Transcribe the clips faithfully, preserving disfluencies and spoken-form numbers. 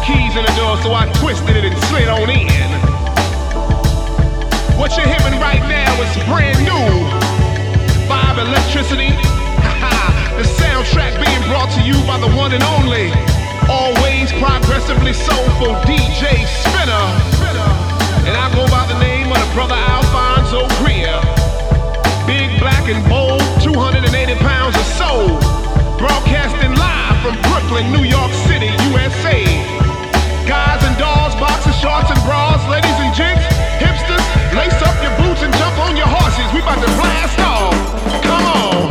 keys in the door, so I twisted it and slid on in. What you're hearing right now is brand new. Vibe Electricity. The soundtrack being brought to you by the one and only, always progressively soulful D J Spinner. And I go by the name of the brother Alfonso Greer. Big, black, and bold, two hundred eighty pounds of soul. Broadcasting live from Brooklyn, New York City, U S A. Guys and dolls, boxers, shorts and bras, ladies and gents, hipsters, lace up your boots and jump on your horses. We about to blast off. Come on.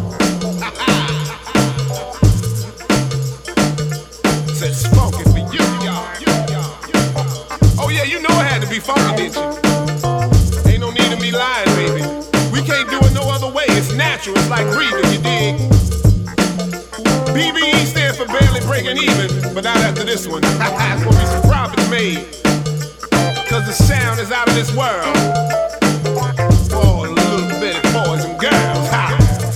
Says funky for you, y'all. Oh yeah, you know it had to be funky, didn't you? Ain't no need of me lying, baby. We can't do it no other way. It's natural. It's like breathing, you dig? B B E stands for barely breaking even, but not after this one. There's gonna be some profits made, cause the sound is out of this world. For a little bit of boys and girls. Ha.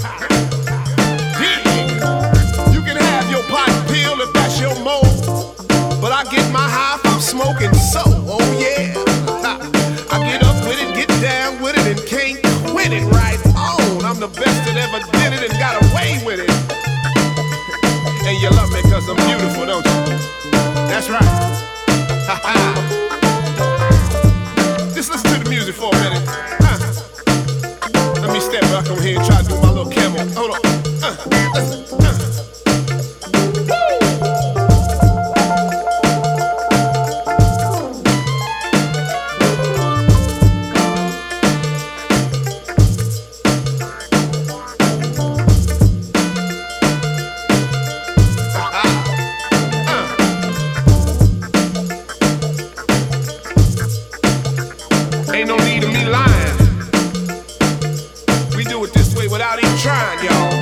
Yeah. You can have your pot pill if that's your mode, but I get my high from smoking so, oh yeah. Ha. I get up with it, get down with it, and can't quit it right on. I'm the best that ever did it and got away with it. And you love me cause I'm beautiful, don't you? That's right. Ha ha. Just listen to the music for a minute. Huh. Let me step back on here and try to do my little camel. Hold on. Uh, listen. Uh. Ain't no need of me lying. We do it this way without even trying, y'all.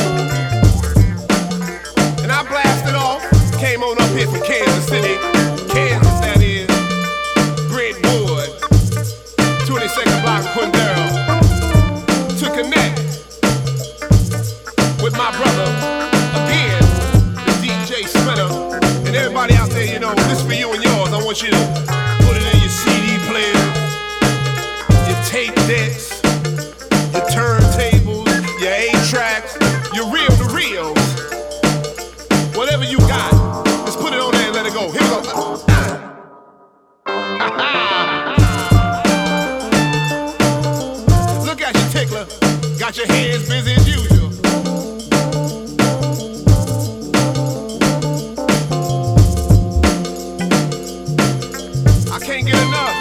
And I blasted off, came on up here from Kansas City, Kansas that is, Brentwood, twenty-second block of Quindaro, to connect with my brother, again, the D J Spinner. And everybody out there, you know, this for you and yours. I want you to put it in your C D player, your tape decks, your turntables, your eight-tracks, your reel-to-reels. Whatever you got, just put it on there and let it go. Here we go. Look at you, tickler. Got your hands busy as usual. I can't get enough.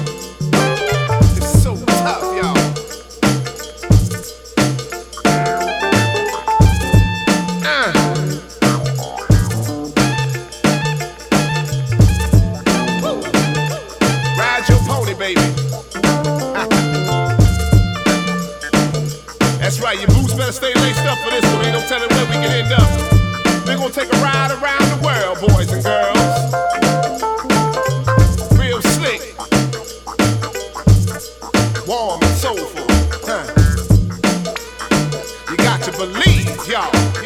Baby. That's right, your boots better stay laced up for this one. Ain't no telling where we can end up. We're gonna take a ride around the world, boys and girls. Real slick, warm and soulful. Huh. You got to believe, y'all.